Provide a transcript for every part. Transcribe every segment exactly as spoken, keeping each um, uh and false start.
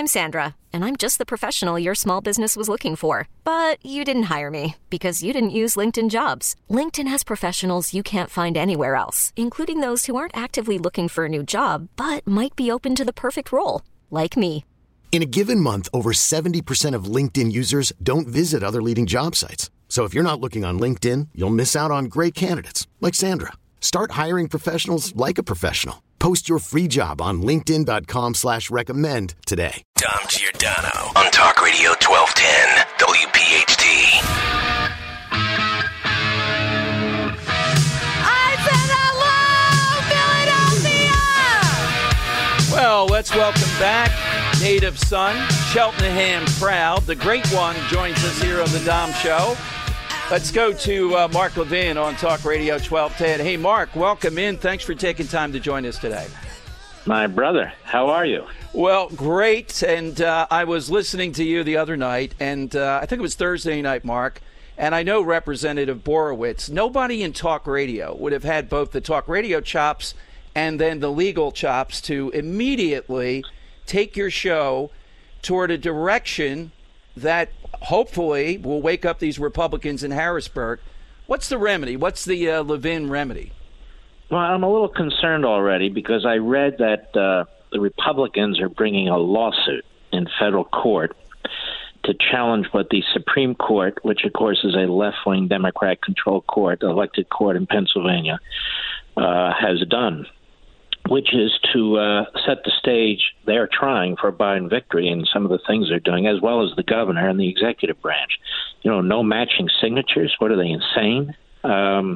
I'm Sandra, and I'm just the professional your small business was looking for. But you didn't hire me because you didn't use LinkedIn Jobs. LinkedIn has professionals you can't find anywhere else, including those who aren't actively looking for a new job, but might be open to the perfect role, like me. In a given month, over seventy percent of LinkedIn users don't visit other leading job sites. So if you're not looking on LinkedIn, you'll miss out on great candidates like Sandra. Start hiring professionals like a professional. Post your free job on linkedin.com slash recommend today. Dom Giordano on Talk Radio twelve ten W P H T. I said hello, Philadelphia! Well, let's welcome back native son, Cheltenham proud. The great one joins us here on the Dom Show. Let's go to uh, Mark Levin on Talk Radio twelve ten. Hey, Mark, welcome in. Thanks for taking time to join us today. My brother, how are you? Well, great. And uh, I was listening to you the other night, and uh, I think it was Thursday night, Mark, and I know Representative Borowitz. Nobody in Talk Radio would have had both the Talk Radio chops and then the legal chops to immediately take your show toward a direction that hopefully will wake up these Republicans in Harrisburg. What's the remedy? What's the uh, Levin remedy? Well, I'm a little concerned already because I read that uh, the Republicans are bringing a lawsuit in federal court to challenge what the Supreme Court, which of course is a left-wing Democrat-controlled court, elected court in Pennsylvania, uh, has done, which is to uh, set the stage. They're trying for a Biden victory in some of the things they're doing, as well as the governor and the executive branch. You know, no matching signatures. What are they, insane? Um,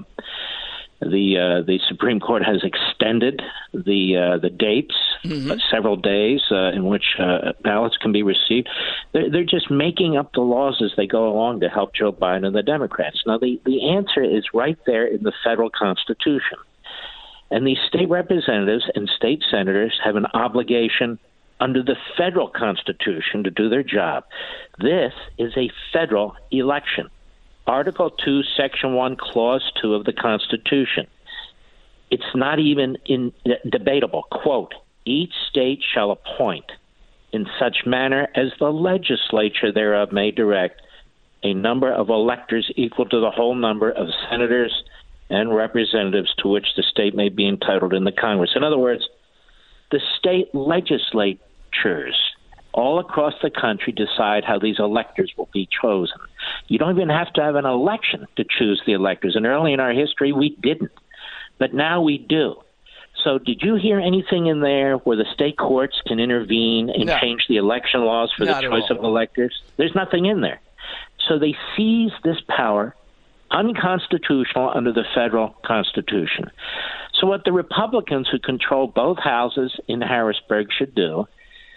the uh, the Supreme Court has extended the uh, the dates, mm-hmm. uh, several days uh, in which uh, ballots can be received. They're, they're just making up the laws as they go along to help Joe Biden and the Democrats. Now, the, the answer is right there in the federal Constitution. And these state representatives and state senators have an obligation under the federal Constitution to do their job. This is a federal election. Article two, Section one, Clause two of the Constitution. It's not even in, debatable. Quote, each state shall appoint in such manner as the legislature thereof may direct a number of electors equal to the whole number of senators and representatives to which the state may be entitled in the Congress. In other words, the state legislatures all across the country decide how these electors will be chosen. You don't even have to have an election to choose the electors. And early in our history, we didn't. But now we do. So did you hear anything in there where the state courts can intervene and No. change the election laws for Not the at choice all. of electors? There's nothing in there. So they seize this power, unconstitutional under the federal Constitution. So what the Republicans who control both houses in Harrisburg should do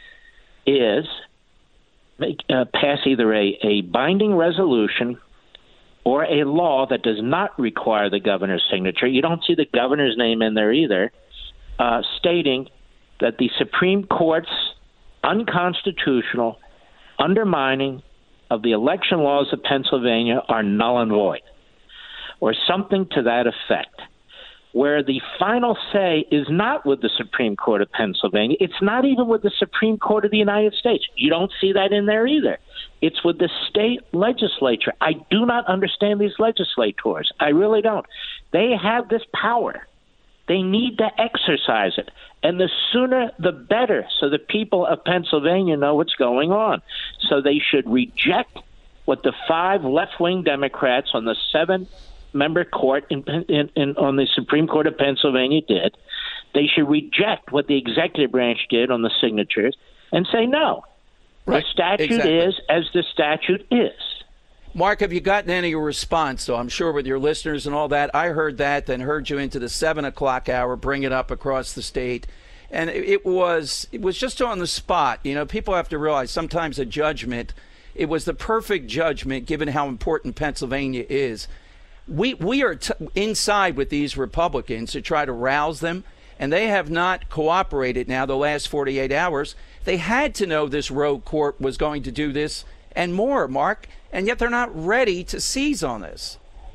is make, uh, pass either a, a binding resolution or a law that does not require the governor's signature. You don't see the governor's name in there either, uh, stating that the Supreme Court's unconstitutional undermining of the election laws of Pennsylvania are null and void, or something to that effect, where the final say is not with the Supreme Court of Pennsylvania. It's not even with the Supreme Court of the United States. You don't see that in there either. It's with the state legislature. I do not understand these legislators. I really don't. They have this power. They need to exercise it. And the sooner the better, so the people of Pennsylvania know what's going on. So they should reject what the five left-wing Democrats on the seven member court in, in, in, on the Supreme Court of Pennsylvania did. They should reject what the executive branch did on the signatures and say no. Right. The statute Exactly. is as the statute is. Mark, have you gotten any response? So I'm sure with your listeners and all that, I heard that, then heard you into the seven o'clock hour, bring it up across the state. And it was it was just on the spot. You know, people have to realize sometimes a judgment, it was the perfect judgment given how important Pennsylvania is. We we are t- inside with these Republicans to try to rouse them, and they have not cooperated now the last forty-eight hours. They had to know this rogue court was going to do this and more, Mark, and yet they're not ready to seize on this.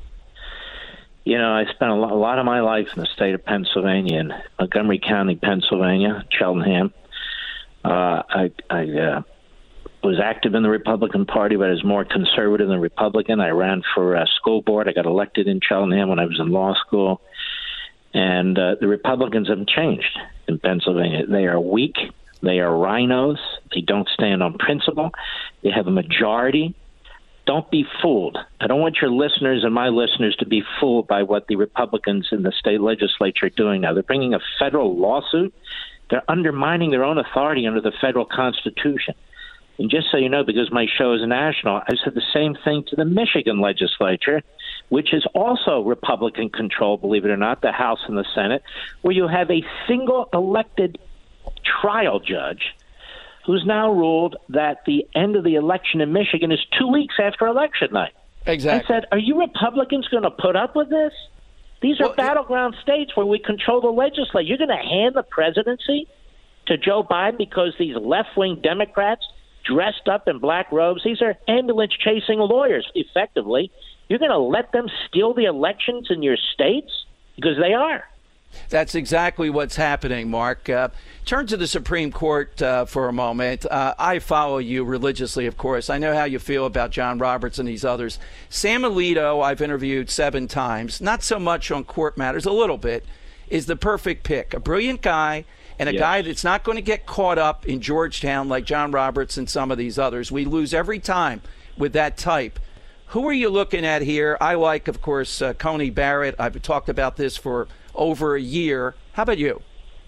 You know, I spent a lot, a lot of my life in the state of Pennsylvania, in Montgomery County, Pennsylvania, Cheltenham. Uh, I, I uh, was active in the Republican Party, but I was more conservative than Republican. I ran for uh, school board. I got elected in Cheltenham when I was in law school. And uh, the Republicans have changed in Pennsylvania. They are weak. They are rhinos. They don't stand on principle. They have a majority. Don't be fooled. I don't want your listeners and my listeners to be fooled by what the Republicans in the state legislature are doing now. They're bringing a federal lawsuit. They're undermining their own authority under the federal Constitution. And just so you know, because my show is national, I said the same thing to the Michigan legislature, which is also Republican controlled, believe it or not, the House and the Senate, where you have a single elected trial judge who's now ruled that the end of the election in Michigan is two weeks after election night. Exactly. I said, are you Republicans going to put up with this? These are well, battleground states where we control the legislature. You're going to hand the presidency to Joe Biden because these left-wing Democrats dressed up in black robes, these are ambulance-chasing lawyers, effectively. You're going to let them steal the elections in your states? Because they are. That's exactly what's happening, Mark. Uh, turn to the Supreme Court uh, for a moment. Uh, I follow you religiously, of course. I know how you feel about John Roberts and these others. Sam Alito, I've interviewed seven times, not so much on court matters, a little bit, is the perfect pick. A brilliant guy and a yes. guy that's not going to get caught up in Georgetown like John Roberts and some of these others. We lose every time with that type. Who are you looking at here? I like, of course, uh, Coney Barrett. I've talked about this for over a year. How about you?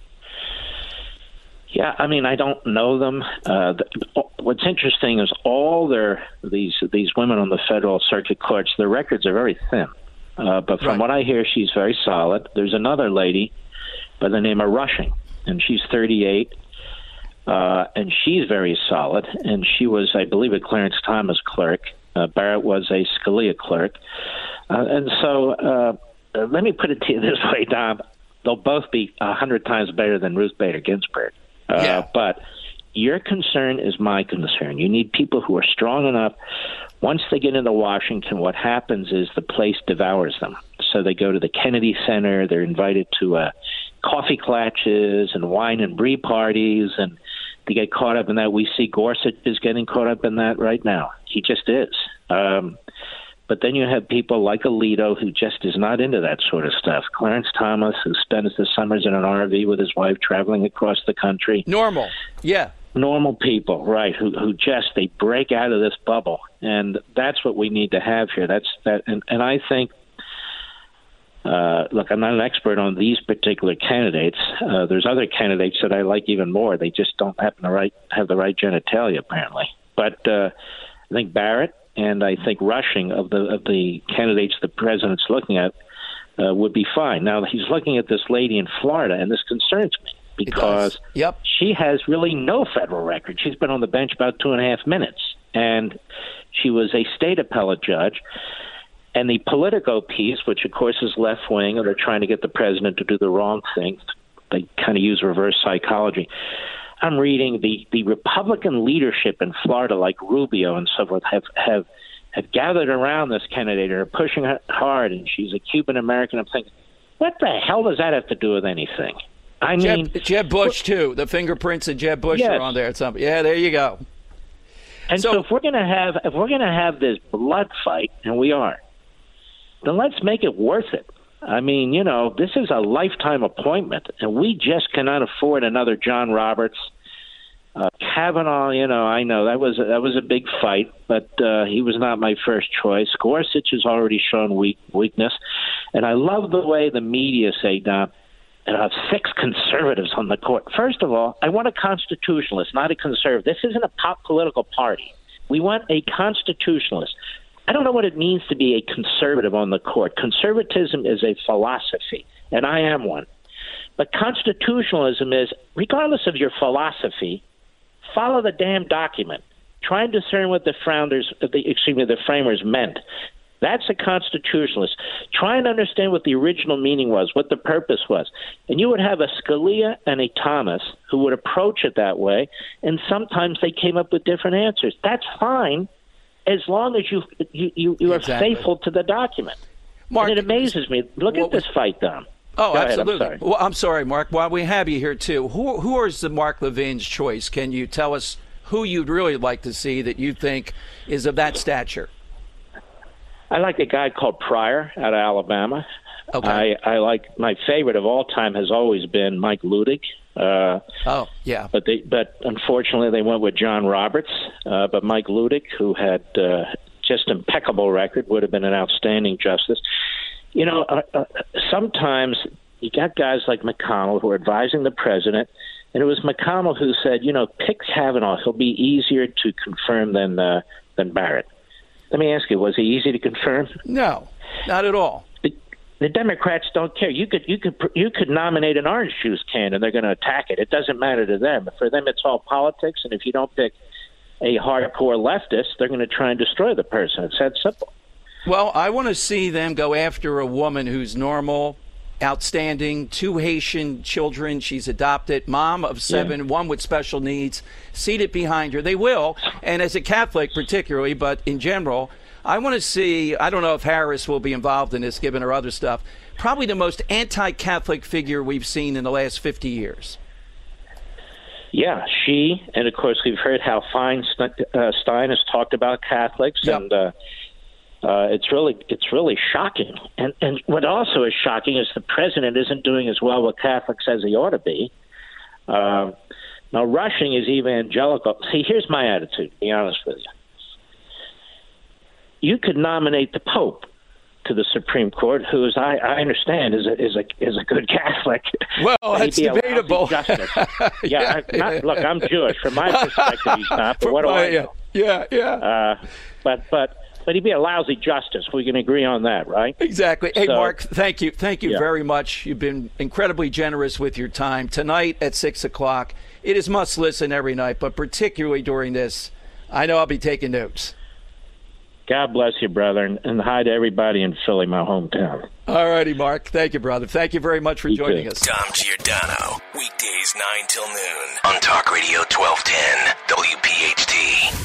Yeah, I mean, I don't know them. Uh, the, what's interesting is all their these these women on the federal circuit courts, their records are very thin. Uh, but from right. what I hear, she's very solid. There's another lady by the name of Rushing, and she's thirty-eight, uh, and she's very solid. And she was, I believe, a Clarence Thomas clerk. Uh, Barrett was a Scalia clerk. Uh, and so uh, uh, let me put it to you this way, Dom. They'll both be a hundred times better than Ruth Bader Ginsburg. Uh, yeah. But your concern is my concern. You need people who are strong enough. Once they get into Washington, what happens is the place devours them. So they go to the Kennedy Center. They're invited to uh, coffee clatches and wine and brie parties, and they get caught up in that. We see Gorsuch is getting caught up in that right now. He just is. Um, but then you have people like Alito, who just is not into that sort of stuff. Clarence Thomas, who spends the summers in an R V with his wife traveling across the country. Normal, yeah. Normal people, right, who who just, they break out of this bubble. And that's what we need to have here. That's that, and, and I think, uh, look, I'm not an expert on these particular candidates. Uh, there's other candidates that I like even more. They just don't happen to right, have the right genitalia, apparently. But uh, I think Barrett and I think Rushing of the of the candidates the president's looking at uh, would be fine. Now, he's looking at this lady in Florida, and this concerns me because yep. she has really no federal record. She's been on the bench about two and a half minutes, and she was a state appellate judge. And the Politico piece, which, of course, is left-wing, and they're trying to get the president to do the wrong thing. They kind of use reverse psychology. I'm reading the, the Republican leadership in Florida, like Rubio and so forth, have, have, have gathered around this candidate and are pushing her hard, and she's a Cuban-American. I'm thinking, what the hell does that have to do with anything? I mean, Jeb, Jeb Bush, too. The fingerprints of Jeb Bush yes. are on there at some. Yeah, there you go. And so, so if we're going to have if we're going to have this blood fight, and we are, then let's make it worth it. I mean, you know, this is a lifetime appointment, and we just cannot afford another John Roberts. Uh, Kavanaugh, you know, I know that was a, that was a big fight, but uh, he was not my first choice. Gorsuch has already shown weak, weakness, and I love the way the media say, Don, and I have six conservatives on the court. First of all, I want a constitutionalist, not a conservative. This isn't a pop political party. We want a constitutionalist. I don't know what it means to be a conservative on the court. Conservatism is a philosophy, and I am one. But constitutionalism is, regardless of your philosophy, follow the damn document. Try and discern what the founders, the, excuse me, the framers meant. That's a constitutionalist. Try and understand what the original meaning was, what the purpose was. And you would have a Scalia and a Thomas who would approach it that way, and sometimes they came up with different answers. That's fine, as long as you you, you, you are exactly. faithful to the document. Mark, and it amazes me. Look at this was, fight, Dom. Oh, Go absolutely. Ahead, I'm well, I'm sorry, Mark. While we have you here, too, who who is the Mark Levin's choice? Can you tell us who you'd really like to see that you think is of that stature? I like a guy called Pryor out of Alabama. Okay. I, I like my favorite of all time has always been Mike Ludig. Uh, oh, yeah. But they, but unfortunately, they went with John Roberts. Uh, but Mike Ludig, who had uh, just impeccable record, would have been an outstanding justice. You know, uh, uh, sometimes you got guys like McConnell who are advising the president, and it was McConnell who said, you know, pick Kavanaugh. He'll be easier to confirm than uh, than Barrett. Let me ask you, was he easy to confirm? No, not at all. The, the Democrats don't care. You could you could you could nominate an orange juice can, and they're going to attack it. It doesn't matter to them. For them, it's all politics. And if you don't pick a hardcore leftist, they're going to try and destroy the person. It's that simple. Well, I want to see them go after a woman who's normal, outstanding, two Haitian children. She's adopted, mom of seven, yeah. one with special needs, seated behind her. They will. And as a Catholic particularly, but in general, I want to see, I don't know if Harris will be involved in this given her other stuff, probably the most anti-Catholic figure we've seen in the last fifty years. Yeah, she, and of course we've heard how Feinstein uh, Stein has talked about Catholics, yep. and uh, uh, it's really it's really shocking. And and what also is shocking is the president isn't doing as well with Catholics as he ought to be. Uh, now, Rushing is evangelical. See, here's my attitude, to be honest with you. You could nominate the Pope to the Supreme Court, who, as I, I understand, is a is a is a good Catholic. Well, that's debatable. Justice. yeah, yeah, I, not, look, I'm Jewish. From my perspective, he's not. But what do I know? Yeah, yeah. Uh, but but but he'd be a lousy justice. We can agree on that, right? Exactly. Hey, so, Mark, thank you, thank you yeah. very much. You've been incredibly generous with your time tonight at six o'clock. It is must listen every night, but particularly during this, I know I'll be taking notes. God bless you, brother, and, and hi to everybody in Philly, my hometown. All righty, Mark. Thank you, brother. Thank you very much for you joining too. us. Dom Giordano, weekdays nine till noon on Talk Radio twelve ten W P H T.